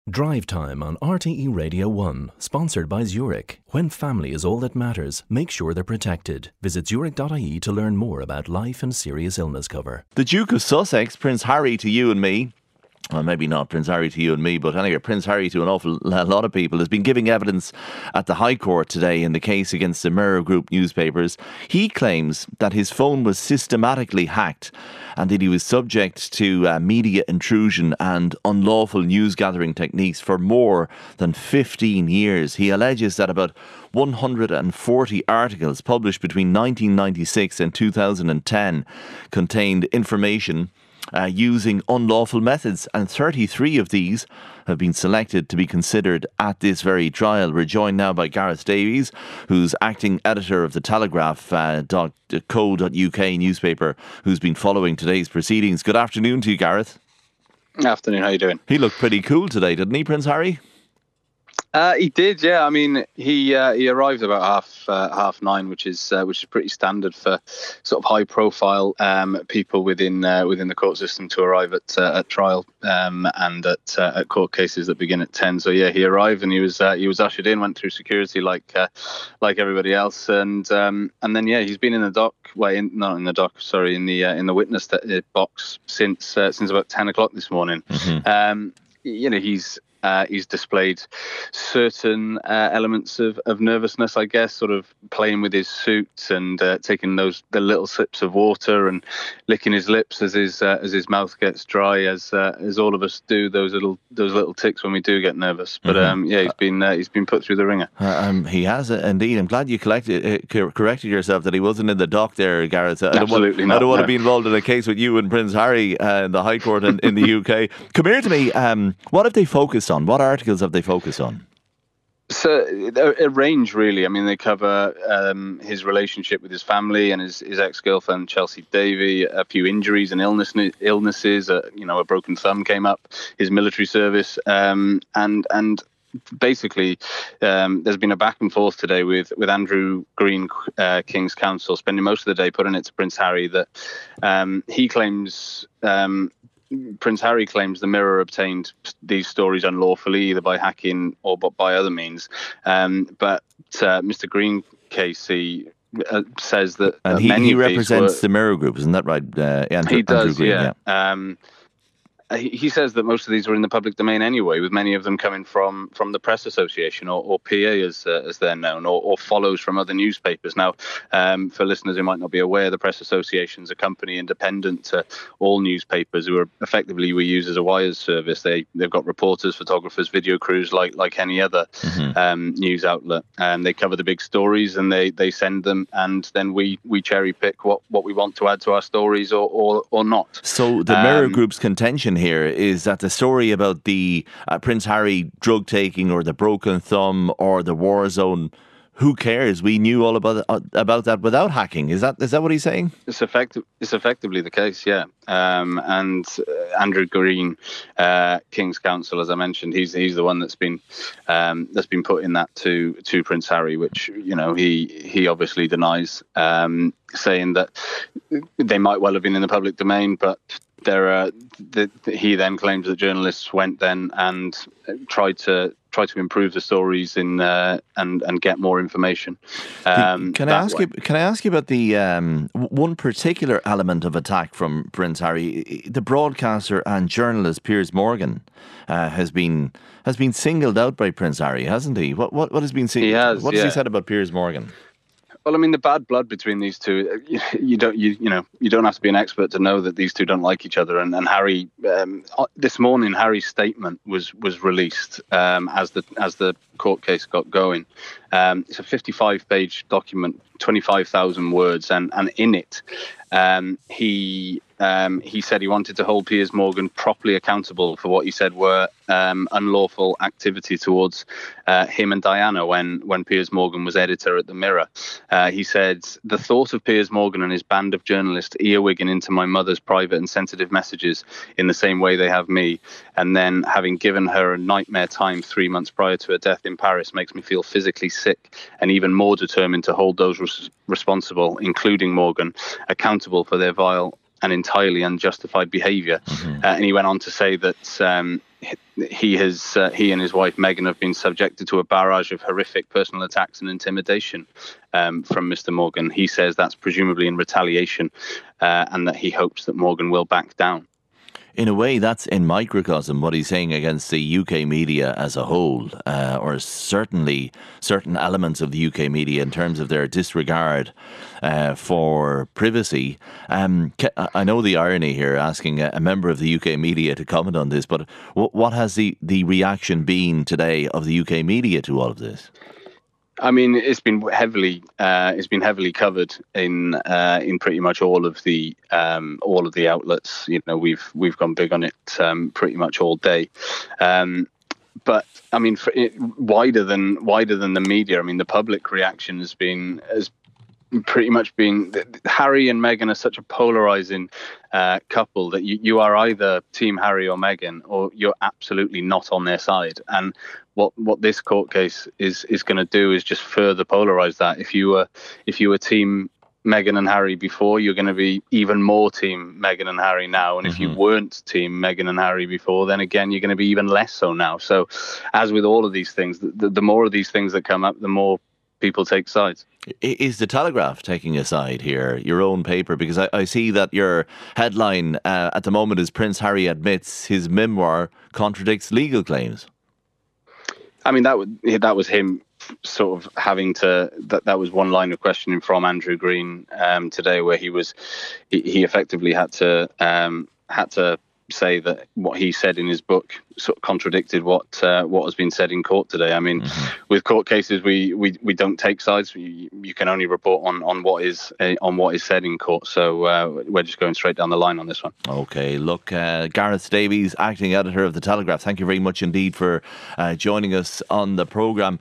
Drive Time on RTE Radio 1, sponsored by Zurich. When family is all that matters, make sure they're protected. Visit zurich.ie to learn more about life and serious illness cover. The Duke of Sussex, Prince Harry to you and me. Well, maybe not Prince Harry to you and me, but anyway, Prince Harry to an awful lot of people, has been giving evidence at the High Court today in the case against the Mirror Group newspapers. He claims that his phone was systematically hacked and that he was subject to media intrusion and unlawful news gathering techniques for more than 15 years. He alleges that about 140 articles published between 1996 and 2010 contained information using unlawful methods, and 33 of these have been selected to be considered at this very trial. We're joined now by Gareth Davies, who's acting editor of the Telegraph.co.uk newspaper, who's been following today's proceedings. Good afternoon to you, Gareth. Afternoon, how you doing? He looked pretty cool today, didn't he, Prince Harry? He did, yeah. I mean, he arrived about half nine, which is pretty standard for sort of high profile people within the court system to arrive at trial and at court cases that begin at 10. So yeah, he arrived and he was ushered in, went through security like everybody else, and then yeah, he's been in the dock. In the witness box since about 10 o'clock this morning. Mm-hmm. He's displayed certain elements of nervousness, I guess, sort of playing with his suit and taking the little sips of water and licking his lips as his mouth gets dry, as all of us do. Those little tics when we do get nervous. But he's been put through the ringer. He has indeed. I'm glad you corrected yourself that he wasn't in the dock there, Gareth. Absolutely not. I don't want to be involved in a case with you and Prince Harry in the High Court in the UK. Come here to me. What have they focused on? What articles have they focused on? So a range, really. I mean, they cover his relationship with his family and his ex-girlfriend Chelsea Davy, a few injuries and illnesses. A broken thumb came up, his military service, and basically there's been a back and forth today with Andrew Green, King's Counsel, spending most of the day putting it to Prince Harry that he claims. Prince Harry claims the Mirror obtained these stories unlawfully, either by hacking or by other means. But Mr. Green, KC, says that and he represents the Mirror Group, isn't that right? He does, Andrew Green, yeah. He says that most of these were in the public domain anyway, with many of them coming from the Press Association or PA as they're known, or follows from other newspapers. Now, for listeners who might not be aware, the Press Association is a company independent to all newspapers who are effectively used as a wires service. They've got reporters, photographers, video crews like any other news outlet. They cover the big stories and they send them, and then we cherry pick what we want to add to our stories or not. So the Mirror Group's contention here is that the story about the Prince Harry drug taking or the broken thumb or the war zone, who cares? We knew all about that without hacking. Is that what he's saying? It's effectively the case, yeah. And Andrew Green, King's Counsel, as I mentioned, he's the one that's been putting that to Prince Harry, which he obviously denies, saying that they might well have been in the public domain, but he then claims that journalists went then and tried to improve the stories and get more information. Can I ask you about the one particular element of attack from Prince Harry? The broadcaster and journalist Piers Morgan has been singled out by Prince Harry, hasn't he? What has been seen? What has he said about Piers Morgan? Well, I mean, the bad blood between these two, you don't have to be an expert to know that these two don't like each other. And Harry, this morning, Harry's statement was released as the court case got going. It's a 55-page document, 25,000 words, and in it, he said he wanted to hold Piers Morgan properly accountable for what he said were unlawful activity towards him and Diana when Piers Morgan was editor at the Mirror. He said, "The thought of Piers Morgan and his band of journalists earwigging into my mother's private and sensitive messages in the same way they have me, and then having given her a nightmare time 3 months prior to her death in Paris, makes me feel physically sick and even more determined to hold those responsible, including Morgan, accountable for their vile and entirely unjustified behaviour." And he went on to say that he and his wife Meghan have been subjected to a barrage of horrific personal attacks and intimidation from Mr. Morgan. He says that's presumably in retaliation, and that he hopes that Morgan will back down. In a way, that's in microcosm what he's saying against the UK media as a whole, or certainly certain elements of the UK media in terms of their disregard for privacy. I know the irony here, asking a member of the UK media to comment on this, but what has the reaction been today of the UK media to all of this? I mean, it's been heavily covered in pretty much all of the outlets. You know, we've gone big on it pretty much all day. But I mean, wider than the media. I mean, the public reaction has pretty much been Harry and Meghan are such a polarizing couple that you are either Team Harry or Meghan, or you're absolutely not on their side. And what this court case is going to do is just further polarize that. If you were Team Meghan and Harry before, you're going to be even more Team Meghan and Harry now. And if you weren't Team Meghan and Harry before, then again, you're going to be even less so now. So as with all of these things, the more of these things that come up, the more people take sides. Is the Telegraph taking a side here, your own paper? Because I see that your headline at the moment is Prince Harry admits his memoir contradicts legal claims. I mean, that was him sort of having to, that was one line of questioning from Andrew Green today, where he effectively had to say that what he said in his book sort of contradicted what has been said in court today. I mean, with court cases, we don't take sides. You can only report on what is said in court. So we're just going straight down the line on this one. Okay, look, Gareth Davies, acting editor of the Telegraph, thank you very much indeed for joining us on the programme.